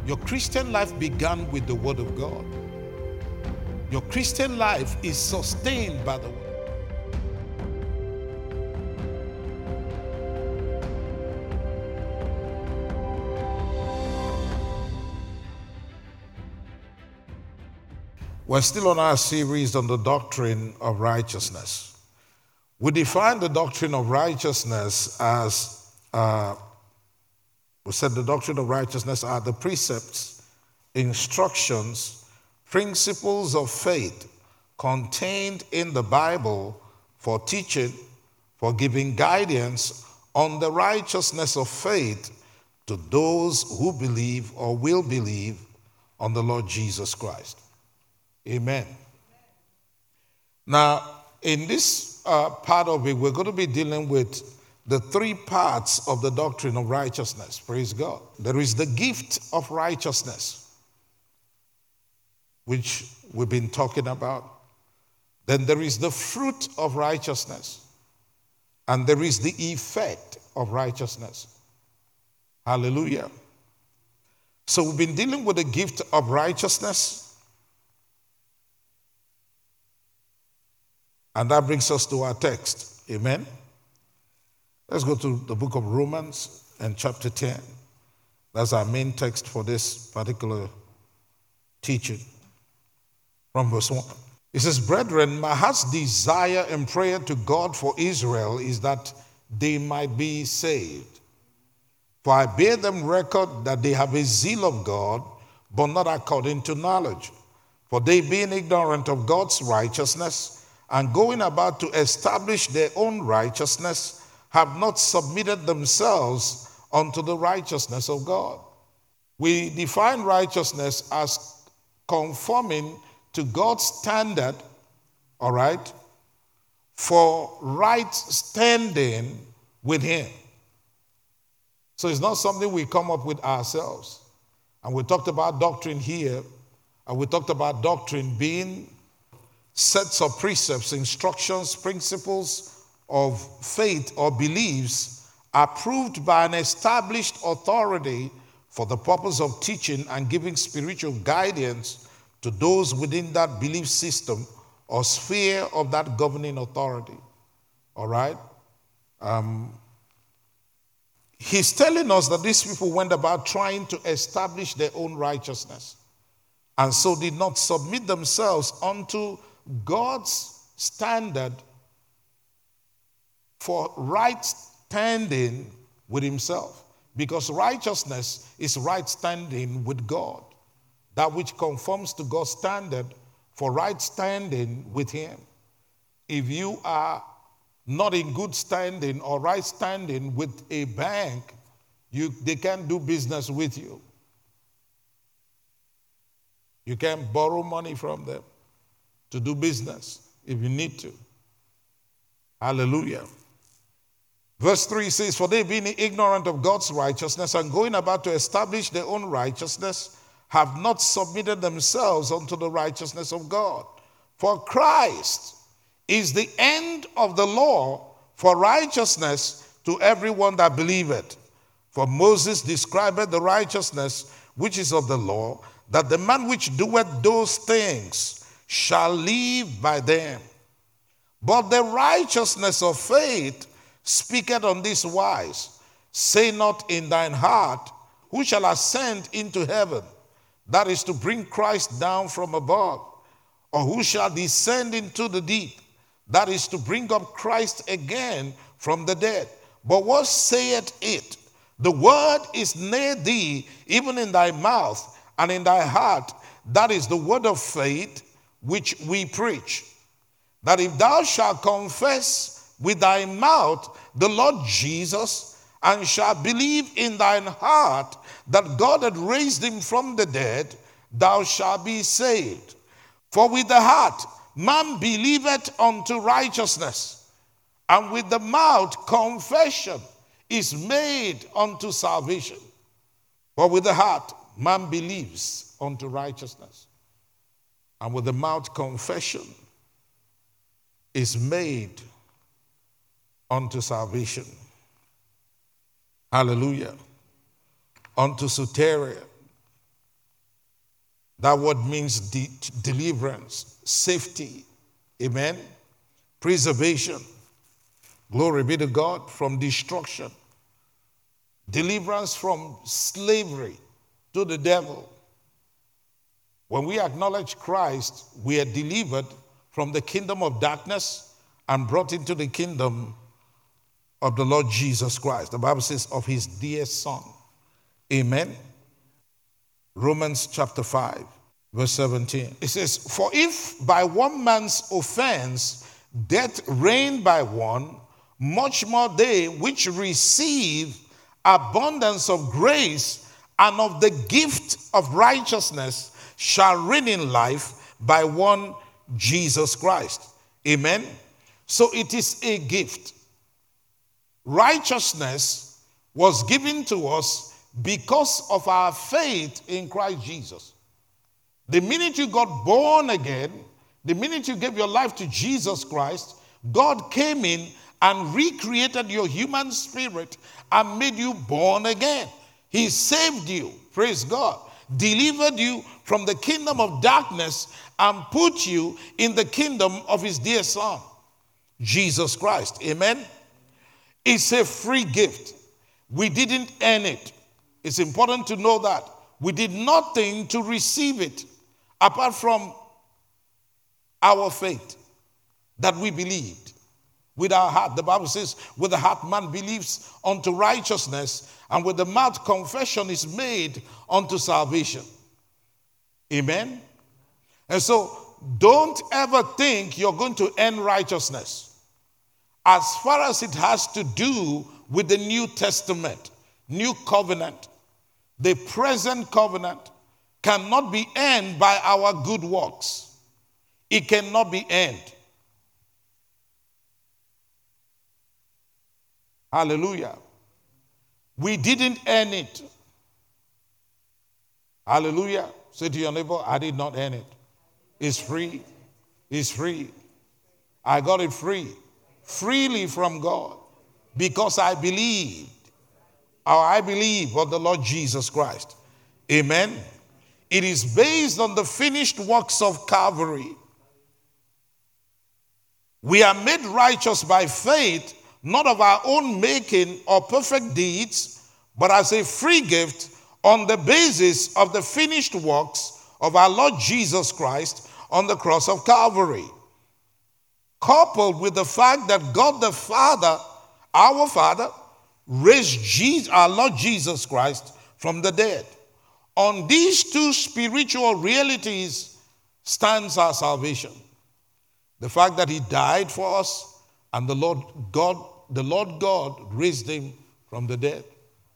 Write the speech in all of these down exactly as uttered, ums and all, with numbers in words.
Your Christian life began with the Word of God. Your Christian life is sustained by the Word. We're still on our series on the doctrine of righteousness. We define the doctrine of righteousness as, uh, we said the doctrine of righteousness are the precepts, instructions, principles of faith contained in the Bible for teaching, for giving guidance on the righteousness of faith to those who believe or will believe on the Lord Jesus Christ. Amen. Now, in this uh, part of it, we're going to be dealing with the three parts of the doctrine of righteousness. Praise God. There is the gift of righteousness, which we've been talking about. Then there is the fruit of righteousness. And there is the effect of righteousness. Hallelujah. So we've been dealing with the gift of righteousness. And that brings us to our text. Amen. Let's go to the book of Romans and chapter ten. That's our main text for this particular teaching. From verse one. It says, "Brethren, my heart's desire and prayer to God for Israel is that they might be saved. For I bear them record that they have a zeal of God, but not according to knowledge. For they, being ignorant of God's righteousness, and going about to establish their own righteousness, have not submitted themselves unto the righteousness of God." We define righteousness as conforming to God's standard, all right, for right standing with Him. So it's not something we come up with ourselves. And we talked about doctrine here, and we talked about doctrine being sets of precepts, instructions, principles of faith or beliefs approved by an established authority for the purpose of teaching and giving spiritual guidance to those within that belief system or sphere of that governing authority. All right? Um, he's telling us that these people went about trying to establish their own righteousness and so did not submit themselves unto God's standard for right standing with Himself. Because righteousness is right standing with God. That which conforms to God's standard for right standing with Him. If you are not in good standing or right standing with a bank, you, they can't do business with you. You can't borrow money from them to do business if you need to. Hallelujah. Verse three says, "For they, being ignorant of God's righteousness and going about to establish their own righteousness, have not submitted themselves unto the righteousness of God. For Christ is the end of the law for righteousness to everyone that believeth. For Moses described the righteousness which is of the law, that the man which doeth those things shall live by them. But the righteousness of faith speaketh on this wise, say not in thine heart, who shall ascend into heaven? That is to bring Christ down from above. Or who shall descend into the deep? That is to bring up Christ again from the dead. But what saith it? The word is near thee, even in thy mouth and in thy heart. That is the word of faith which we preach. That if thou shalt confess with thy mouth the Lord Jesus, and shalt believe in thine heart that God had raised him from the dead, thou shalt be saved. For with the heart man believeth unto righteousness, and with the mouth confession is made unto salvation. For with the heart man believes unto righteousness, and with the mouth confession is made unto salvation. Hallelujah. Unto soteria. That word means de- deliverance, safety, amen, preservation. Glory be to God, from destruction, deliverance from slavery to the devil. When we acknowledge Christ, we are delivered from the kingdom of darkness and brought into the kingdom of the Lord Jesus Christ. The Bible says of his dear son. Amen. Romans chapter five, verse seventeen. It says, for if by one man's offense death reigned by one, much more they which receive abundance of grace and of the gift of righteousness shall reign in life by one Jesus Christ. Amen. So it is a gift. Righteousness was given to us because of our faith in Christ Jesus. The minute you got born again, the minute you gave your life to Jesus Christ, God came in and recreated your human spirit and made you born again. He saved you, praise God, delivered you from the kingdom of darkness and put you in the kingdom of his dear son, Jesus Christ. Amen. It's a free gift. We didn't earn it. It's important to know that. We did nothing to receive it apart from our faith that we believed with our heart. The Bible says, with the heart man believes unto righteousness, and with the mouth confession is made unto salvation. Amen. And so don't ever think you're going to earn righteousness. As far as it has to do with the New Testament, New Covenant, the present covenant cannot be earned by our good works. It cannot be earned. Hallelujah. We didn't earn it. Hallelujah. Say to your neighbor, I did not earn it. It's free. It's free. I got it free. Freely from God. Because I believed. Or I believe of the Lord Jesus Christ. Amen. It is based on the finished works of Calvary. We are made righteous by faith, not of our own making or perfect deeds, but as a free gift on the basis of the finished works of our Lord Jesus Christ on the cross of Calvary. Coupled with the fact that God the Father, our Father, raised Jesus, our Lord Jesus Christ from the dead. On these two spiritual realities stands our salvation. The fact that he died for us and the Lord God, the Lord God raised him from the dead.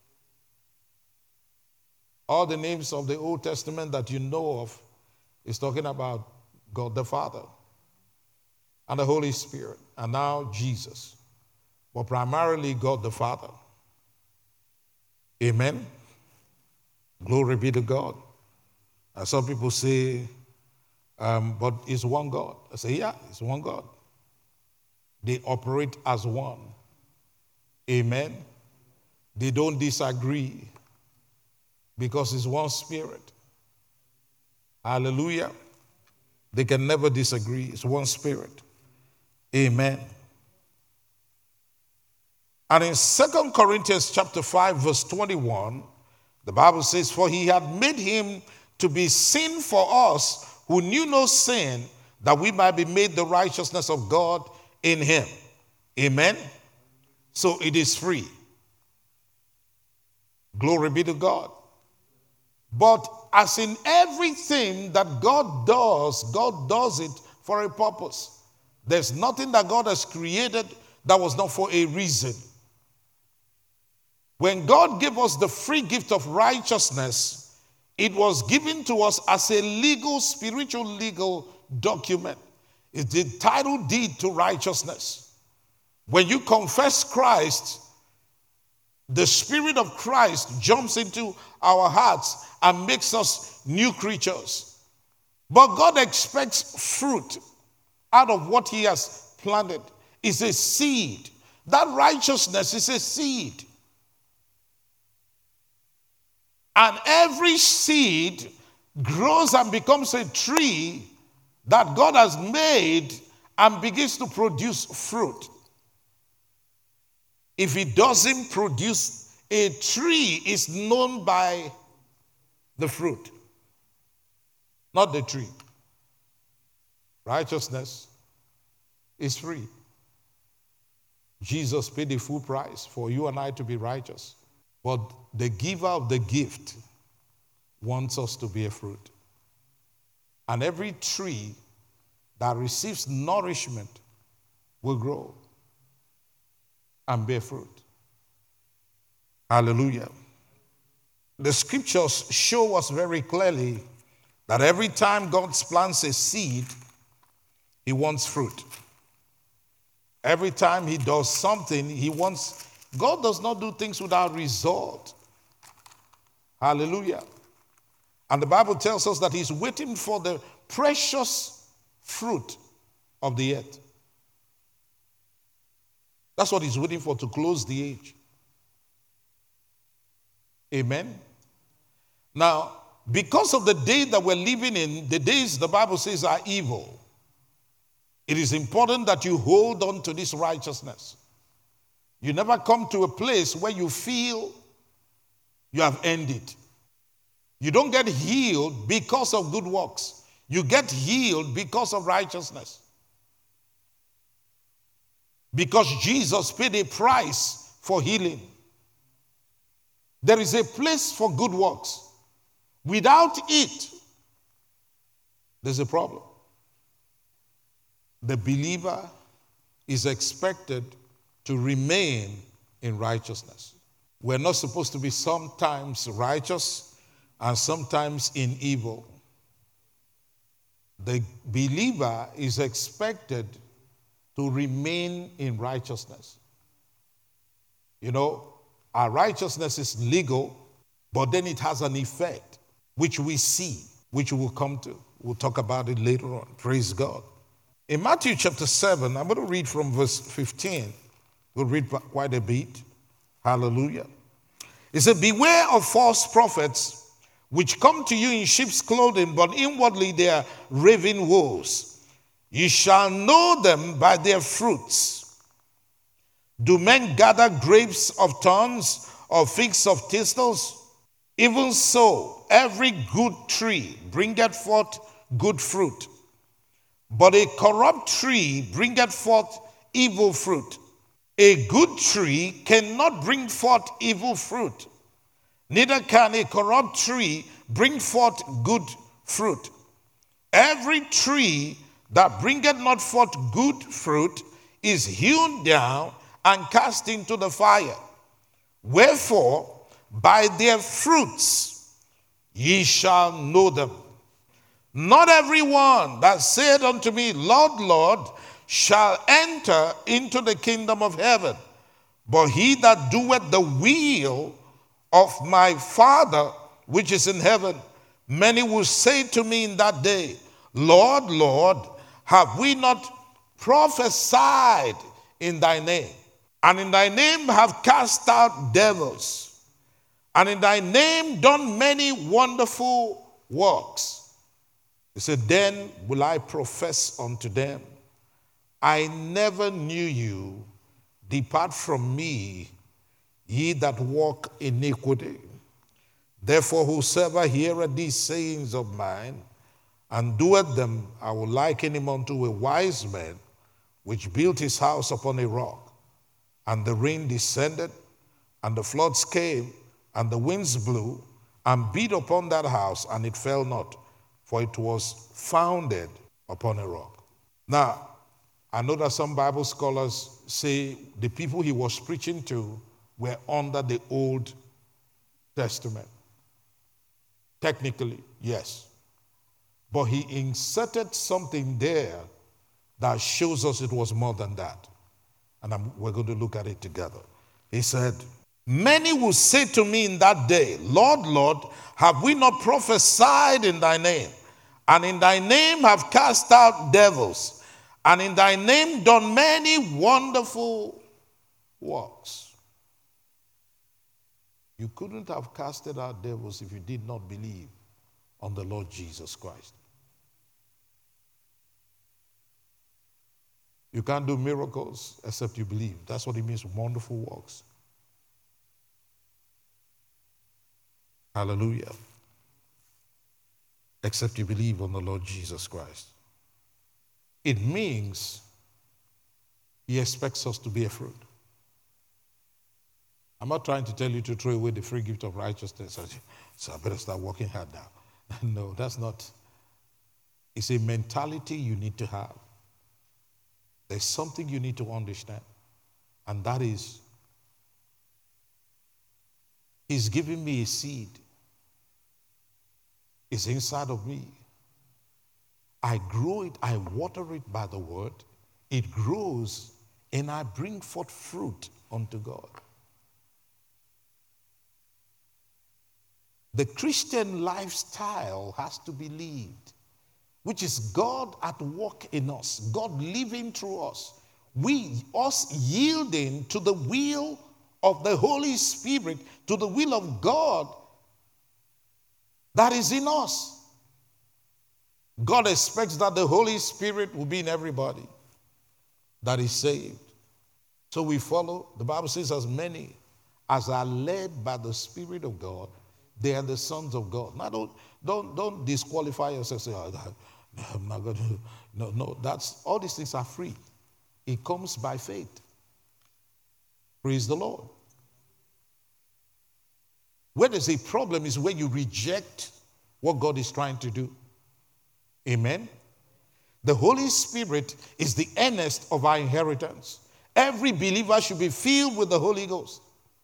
All the names of the Old Testament that you know of is talking about God the Father and the Holy Spirit, and now Jesus. But primarily God the Father. Amen. Glory be to God. And some people say, um, but it's one God. I say, yeah, it's one God. They operate as one. Amen. They don't disagree because it's one spirit. Hallelujah. They can never disagree. It's one spirit. Amen. And in Second Corinthians chapter five, verse twenty-one, the Bible says, for he had made him to be sin for us who knew no sin, that we might be made the righteousness of God in him. Amen. So it is free. Glory be to God. But as in everything that God does, God does it for a purpose. There's nothing that God has created that was not for a reason. When God gave us the free gift of righteousness, it was given to us as a legal, spiritual legal document. It's the title deed to righteousness. When you confess Christ, the Spirit of Christ jumps into our hearts and makes us new creatures. But God expects fruit out of what he has planted. It's a seed. That righteousness is a seed. And every seed grows and becomes a tree that God has made and begins to produce fruit. If it doesn't produce, a tree is known by the fruit, not the tree. Righteousness is free. Jesus paid the full price for you and I to be righteous. But the giver of the gift wants us to bear fruit. And every tree that receives nourishment will grow and bear fruit. Hallelujah. The scriptures show us very clearly that every time God plants a seed, he wants fruit. Every time he does something, he wants, God does not do things without result. Hallelujah. And the Bible tells us that he's waiting for the precious fruit of the earth. That's what he's waiting for, to close the age. Amen. Now, because of the day that we're living in, the days the Bible says are evil, it is important that you hold on to this righteousness. You never come to a place where you feel you have ended. You don't get healed because of good works. You get healed because of righteousness. Because Jesus paid a price for healing. There is a place for good works. Without it, there's a problem. The believer is expected to remain in righteousness. We're not supposed to be sometimes righteous and sometimes in evil. The believer is expected to remain in righteousness. You know, our righteousness is legal, but then it has an effect, which we see, which we will come to. We'll talk about it later on. Praise God. In Matthew chapter seven, I'm going to read from verse fifteen. We'll read quite a bit. Hallelujah. It said, beware of false prophets, which come to you in sheep's clothing, but inwardly they are raven wolves. You shall know them by their fruits. Do men gather grapes of thorns or figs of thistles? Even so, every good tree bringeth forth good fruit, but a corrupt tree bringeth forth evil fruit. A good tree cannot bring forth evil fruit, neither can a corrupt tree bring forth good fruit. Every tree that bringeth not forth good fruit is hewn down and cast into the fire. Wherefore, by their fruits ye shall know them. Not every one that said unto me, Lord, Lord, shall enter into the kingdom of heaven, but he that doeth the will of my Father which is in heaven. Many will say to me in that day, Lord, Lord, have we not prophesied in thy name? And in thy name have cast out devils, and in thy name done many wonderful works. He said, then will I profess unto them, I never knew you. Depart from me, ye that walk iniquity. Therefore, whosoever heareth these sayings of mine, and doeth them, I will liken him unto a wise man, which built his house upon a rock. And the rain descended, and the floods came, and the winds blew, and beat upon that house, and it fell not, for it was founded upon a rock. Now, I know that some Bible scholars say the people he was preaching to were under the Old Testament. Technically, yes. But he inserted something there that shows us it was more than that. And I'm, we're going to look at it together. He said, many will say to me in that day, Lord, Lord, have we not prophesied in thy name? And in thy name have cast out devils, and in thy name done many wonderful works. You couldn't have casted out devils if you did not believe on the Lord Jesus Christ. You can't do miracles except you believe. That's what it means, wonderful works. Hallelujah. Except you believe on the Lord Jesus Christ. It means he expects us to bear fruit. I'm not trying to tell you to throw away the free gift of righteousness, so I better start working hard now. No, that's not. It's a mentality you need to have. There's something you need to understand, and that is, he's giving me a seed. It's inside of me. I grow it, I water it by the word. It grows, and I bring forth fruit unto God. The Christian lifestyle has to be lived, which is God at work in us, God living through us. We, us yielding to the will of the Holy Spirit, to the will of God that is in us. God expects that the Holy Spirit will be in everybody that is saved. So we follow, the Bible says, as many as are led by the Spirit of God, they are the sons of God. Now don't, don't, don't disqualify yourself. Say, oh, I'm not going to. No, no, that's, all these things are free. It comes by faith. Praise the Lord. Where there's a problem is when you reject what God is trying to do. Amen. The Holy Spirit is the earnest of our inheritance. Every believer should be filled with the Holy Ghost.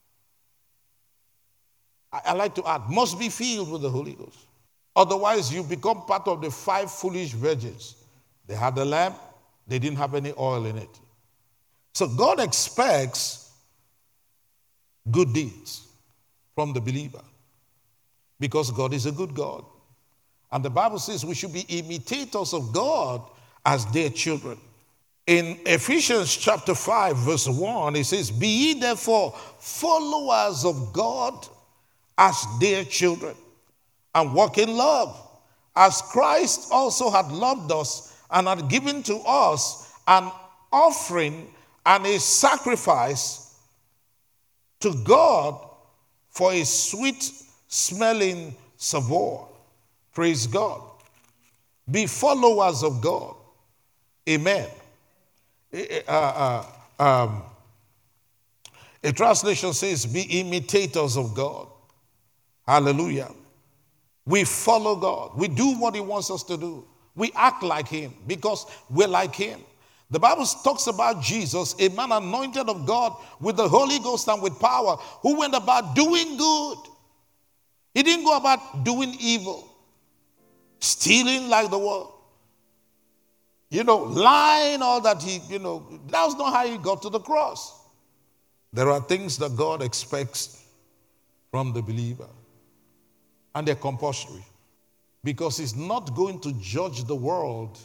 I, I like to add, must be filled with the Holy Ghost. Otherwise, you become part of the five foolish virgins. They had the lamp, they didn't have any oil in it. So God expects good deeds from the believer because God is a good God. And the Bible says we should be imitators of God as their children. In Ephesians chapter five, verse one, it says, "Be ye therefore followers of God as dear children, and walk in love, as Christ also had loved us and had given to us an offering and a sacrifice to God for a sweet-smelling savour." Praise God. Be followers of God. Amen. Uh, uh, um, a translation says, be imitators of God. Hallelujah. We follow God. We do what he wants us to do. We act like him because we're like him. The Bible talks about Jesus, a man anointed of God with the Holy Ghost and with power, who went about doing good. He didn't go about doing evil, stealing like the world, you know, lying, all that he, you know, that was not how he got to the cross. There are things that God expects from the believer, and they're compulsory, because he's not going to judge the world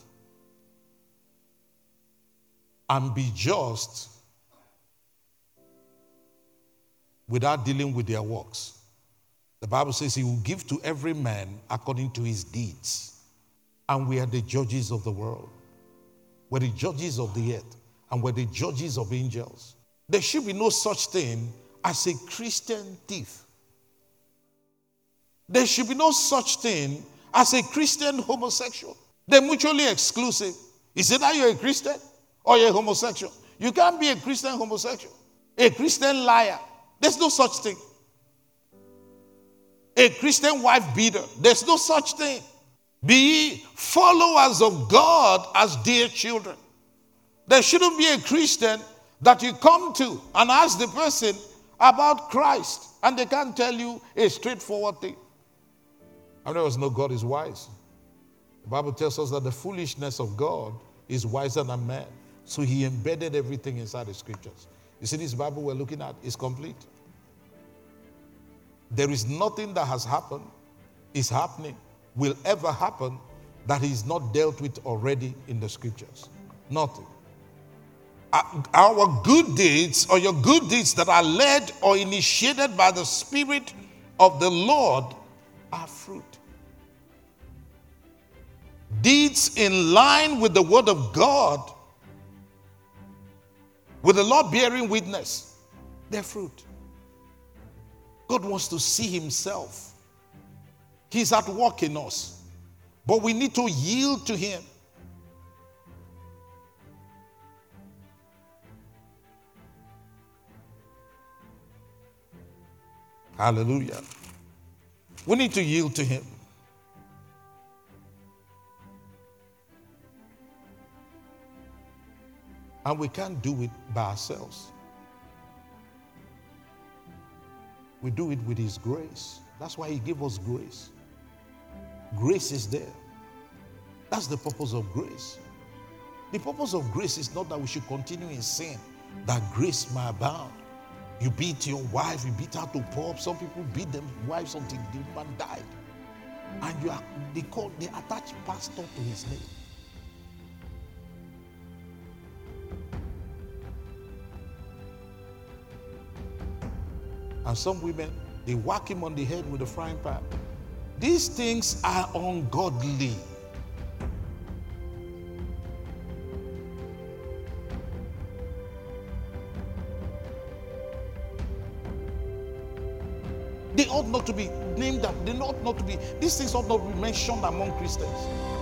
and be just without dealing with their works. The Bible says he will give to every man according to his deeds. And we are the judges of the world. We're the judges of the earth. And we're the judges of angels. There should be no such thing as a Christian thief. There should be no such thing as a Christian homosexual. They're mutually exclusive. Is it that you're a Christian or you're a homosexual? You can't be a Christian homosexual. A Christian liar. There's no such thing. A Christian wife beater. There's no such thing. Be ye followers of God as dear children. There shouldn't be a Christian that you come to and ask the person about Christ and they can't tell you a straightforward thing. I know no God is wise. The Bible tells us that the foolishness of God is wiser than man. So he embedded everything inside the scriptures. You see, this Bible we're looking at is complete. There is nothing that has happened, is happening, will ever happen that is not dealt with already in the scriptures. Nothing. Our good deeds, or your good deeds that are led or initiated by the Spirit of the Lord, are fruit. deeds in line with the word of God, with the Lord bearing witness, they're fruit. God wants to see himself. He's at work in us, but we need to yield to him. Hallelujah. We need to yield to him. And we can't do it by ourselves. We do it with his grace. That's why he gave us grace. Grace is there. That's the purpose of grace. The purpose of grace is not that we should continue in sin, that grace may abound. You beat your wife, you beat her to pulp. Some people beat their wives until the woman died. And you are, they call, they attach pastor to his name. And some women, they whack him on the head with a frying pan. These things are ungodly. They ought not to be named, they ought not to be, these things ought not to be mentioned among Christians.